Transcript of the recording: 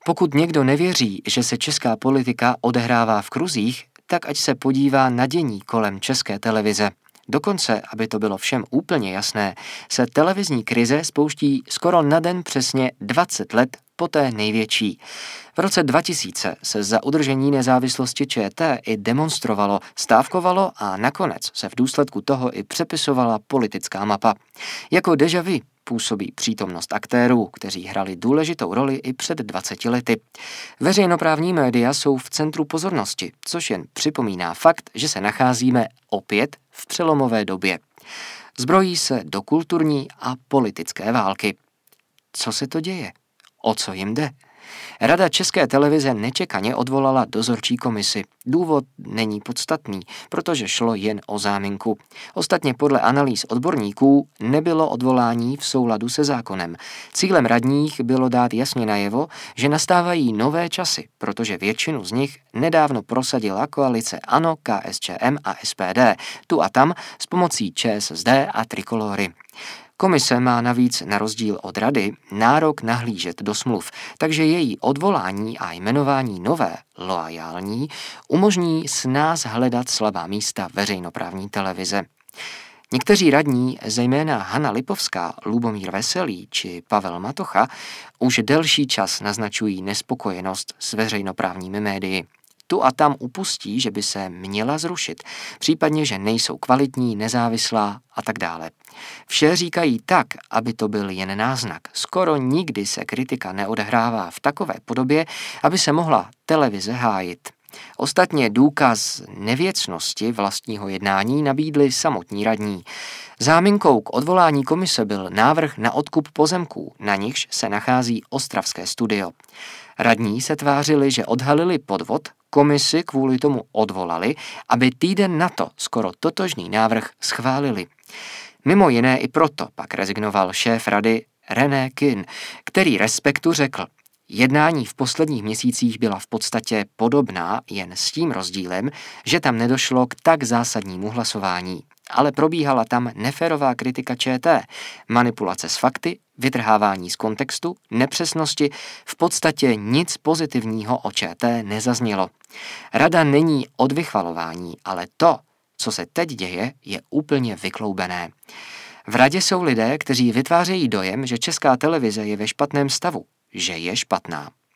Pokud někdo nevěří, že se česká politika odehrává v kruzích, tak ať se podívá na dění kolem České televize. Dokonce, aby to bylo všem úplně jasné, se televizní krize spouští skoro na den přesně 20 let po té největší. V roce 2000 se za udržení nezávislosti ČT i demonstrovalo, stávkovalo a nakonec se v důsledku toho i přepisovala politická mapa. Jako déjà vu působí přítomnost aktérů, kteří hrali důležitou roli i před 20 lety. Veřejnoprávní média jsou v centru pozornosti, což jen připomíná fakt, že se nacházíme opět v přelomové době. Zbrojí se do kulturní a politické války. Co se to děje? O co jim jde? Rada České televize nečekaně odvolala dozorčí komisi. Důvod není podstatný, protože šlo jen o záminku. Ostatně podle analýz odborníků nebylo odvolání v souladu se zákonem. Cílem radních bylo dát jasně najevo, že nastávají nové časy, protože většinu z nich nedávno prosadila koalice ANO, KSČM a SPD, tu a tam s pomocí ČSSD a Trikolory. Komise má navíc na rozdíl od rady nárok nahlížet do smluv, takže její odvolání a jmenování nové, loajální, umožní snáz hledat slabá místa veřejnoprávní televize. Někteří radní, zejména Hana Lipovská, Lubomír Veselý či Pavel Matocha, už delší čas naznačují nespokojenost s veřejnoprávními médii. Tu a tam upustí, že by se měla zrušit, případně, že nejsou kvalitní, nezávislá a tak dále. Vše říkají tak, aby to byl jen náznak. Skoro nikdy se kritika neodehrává v takové podobě, aby se mohla televize hájit. Ostatně důkaz nevěcnosti vlastního jednání nabídli samotní radní. Záminkou k odvolání komise byl návrh na odkup pozemků, na nichž se nachází ostravské studio. Radní se tvářili, že odhalili podvod, komisi kvůli tomu odvolali, aby týden na to skoro totožný návrh schválili. Mimo jiné i proto pak rezignoval šéf rady René Kühn, který Respektu řekl: jednání v posledních měsících byla v podstatě podobná, jen s tím rozdílem, že tam nedošlo k tak zásadnímu hlasování. Ale probíhala tam neférová kritika ČT, manipulace s fakty, vytrhávání z kontextu, nepřesnosti, v podstatě nic pozitivního o ČT nezaznělo. Rada není od vychvalování, ale to, co se teď děje, je úplně vykloubené. V radě jsou lidé, kteří vytvářejí dojem, že Česká televize je ve špatném stavu, že je špatná.